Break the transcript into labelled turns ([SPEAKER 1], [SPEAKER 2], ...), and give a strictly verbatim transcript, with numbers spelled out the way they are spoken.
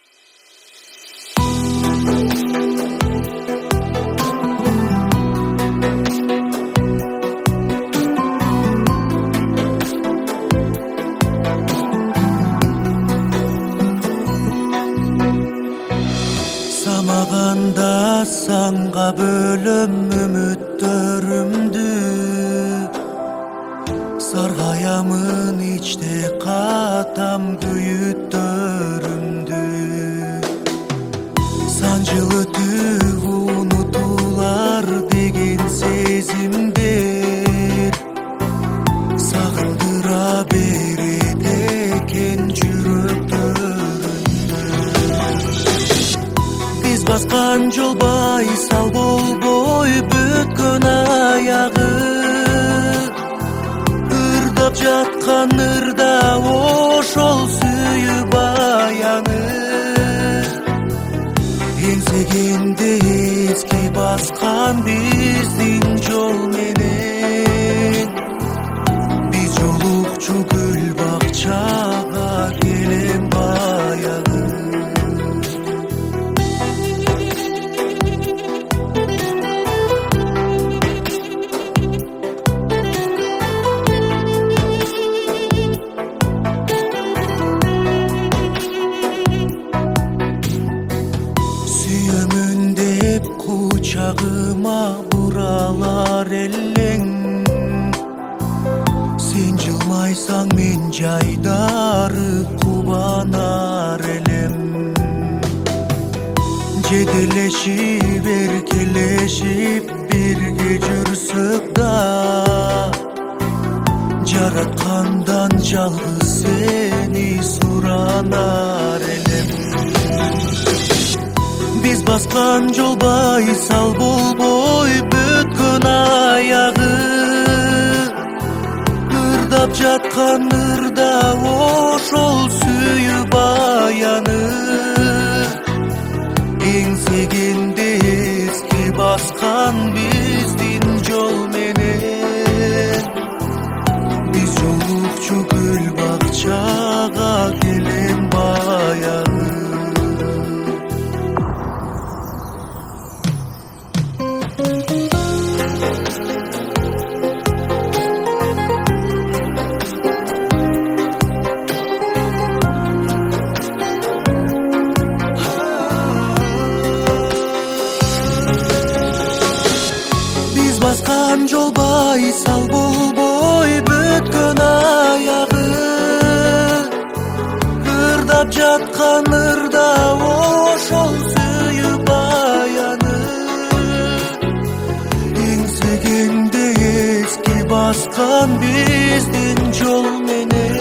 [SPEAKER 1] Самаганда санга бөлөм үмүттөрүмдү, саргаямын ичте катам күйүттөрүмдү. Санжылы түв унутулар деген сезимдер сагындыра берет экен жүрөктөрүмдү. Биз баскан жол байсал болбой бүткөн аягы, ырдап жаткан ырда ошол сүйүп аяны. Эңсегенде эски баскан биздин жол менен, биз жолукчу гүл бакчага келем баягы. Кучагыма буралар элең, сен жылмайсаң мен жайдары кубанар элем. Жетелешип эркелешип бирге жүрсөк да, жараткандан жалгыз сени суранар элем. Биз баскан жол байсал болбой бүткөн аягы, ырдап жаткан ырда ошол сүйүп аяны. Эңсегенде эски баскан биздин жол менен, биз жолукчу гүл бакчага келем баягы. Баскан жол байсал болбой бүткөн аягы, ырдап жаткан ырда ошол сүйүп аяны. Эңсегенде эски баскан биздин жол менен,